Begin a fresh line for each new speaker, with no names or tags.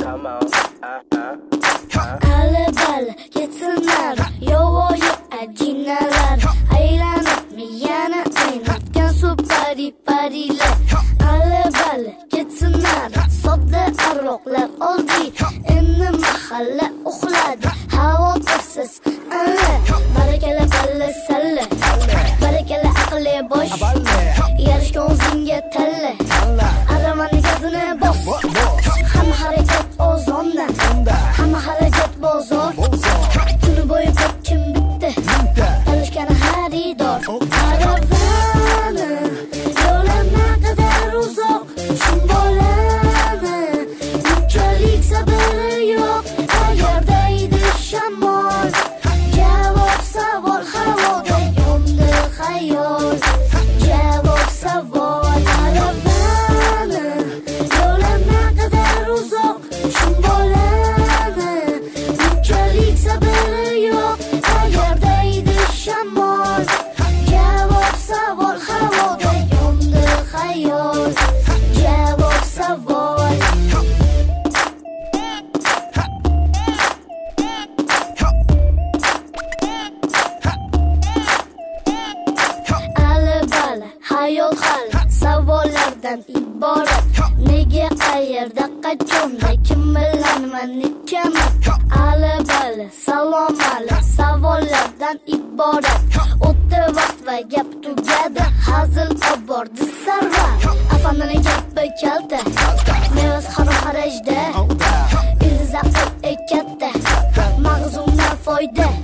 Ali bali ketsinlar yovvoyi ajinalar, aylanib yana aynatgan supari parilar. Ali bali ketsinlar sodda arroqlar oldi, endi mahalla uxladi xavotirsiz alla. Barakalla balla salla, barakalla aqli bosh, yarashga o'zingga talla. Aramanning gazini bos, hamma harakat ozondan, hamma xarajat bozor. Kuni bo'yi kim bitdi, talashgani xaridor. Aravani yo'li naqadar uzoq, shum bolani bunchalik sabri yo'q. Agarda edi shamol, javob savol havoda yo'ndi xayol. Javob savol, aravani yo'li naqadar uzoq, shum bolani bunchalik sabri yo'q. Agarda edi shamol, javob savol havoda yo'ndi xayol. Javob savol. Ali bali hayot hal savollardan iborat. Nega, qayerda, qachonda, kim bilan va nechamat. Ali bali salom ali savollardan iborat. O'tdi vaqt va gap tugadi, hazil obordi sarvar. Afandining gapi kalta, mevasi xarob xarajda, ildiz aql katta, mag'zumdan foyda.